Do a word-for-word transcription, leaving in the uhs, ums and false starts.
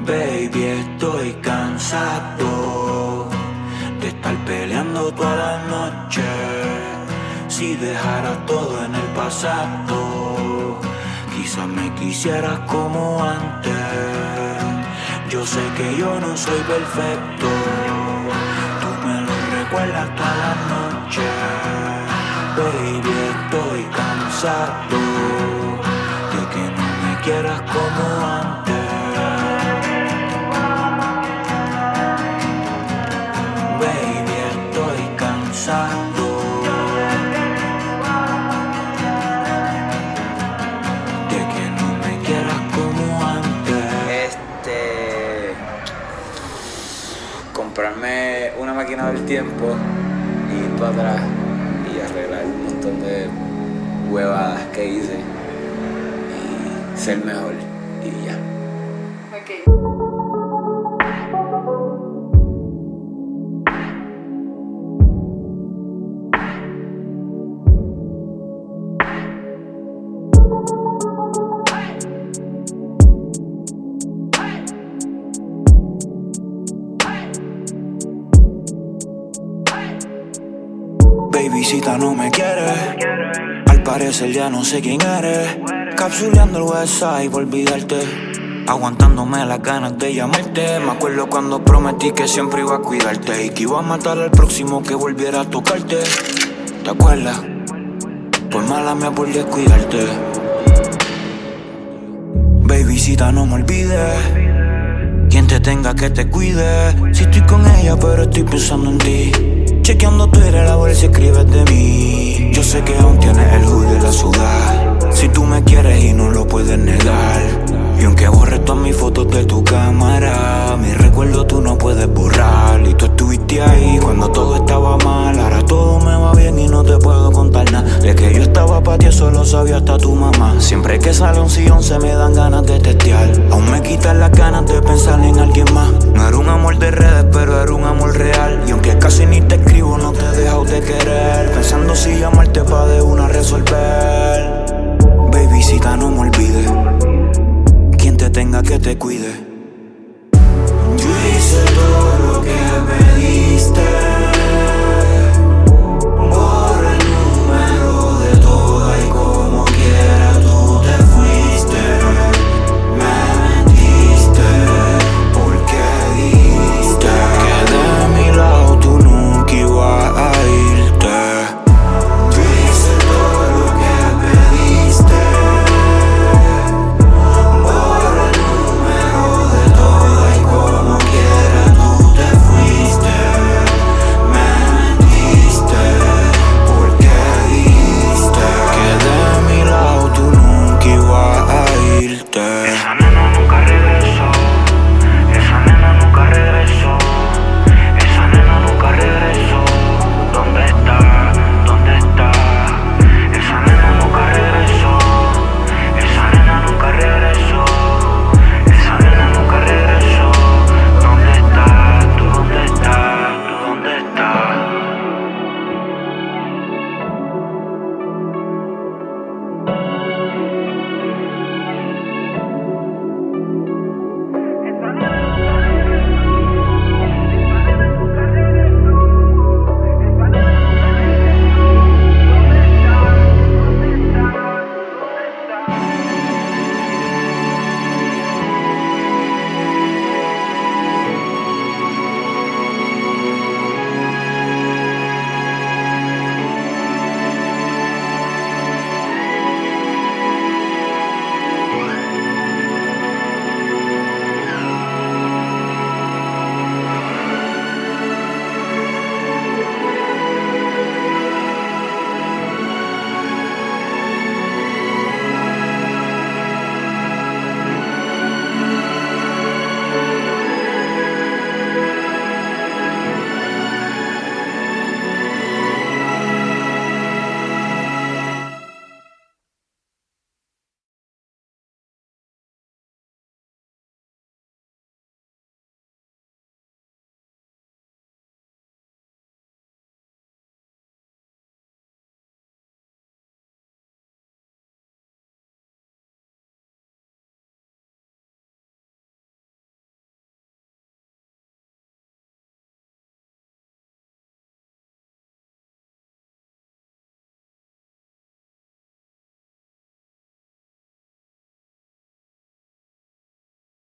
Baby, estoy cansado de estar peleando toda la noche. Si dejara todo en el pasado, quizás me quisieras como antes. Yo sé que yo no soy perfecto, tú me lo recuerdas toda la noche. Baby, estoy cansado de que no me quieras como antes. Baby, estoy cansado de que no me quieras como antes. Este... comprarme una máquina del tiempo, ir para atrás y arreglar un montón de huevadas que hice y ser mejor y ya. Okay. Babycita no me quiere, al parecer ya no sé quién eres. Capsuleando el website por olvidarte, aguantándome las ganas de llamarte. Me acuerdo cuando prometí que siempre iba a cuidarte y que iba a matar al próximo que volviera a tocarte. ¿Te acuerdas? Por mala mía por descuidarte. Babycita no me olvides, quien te tenga que te cuide. Si estoy con ella pero estoy pensando en ti, chequeando Twitter a ver si escribes de mí. Yo sé que aún tienes el hood de la ciudad, si tú me quieres y no lo puedes negar. Y aunque borres todas mis fotos de tu cámara, mi recuerdo tú no puedes borrar. Y tú estuviste ahí cuando todo estaba mal, ahora todo me va bien y no te puedo contar nada. De que yo estaba pa' ti eso lo sabía hasta tu mamá. Siempre que sale un sillón se me dan ganas de testear. Aún me quitan las ganas de pensar en alguien más. No era un amor de redes pero era un amor real. Y aunque casi ni te escribo no te he dejado de querer, pensando si llamarte pa' de una resolver. Babycita no me olvides, quien te tenga que te cuide.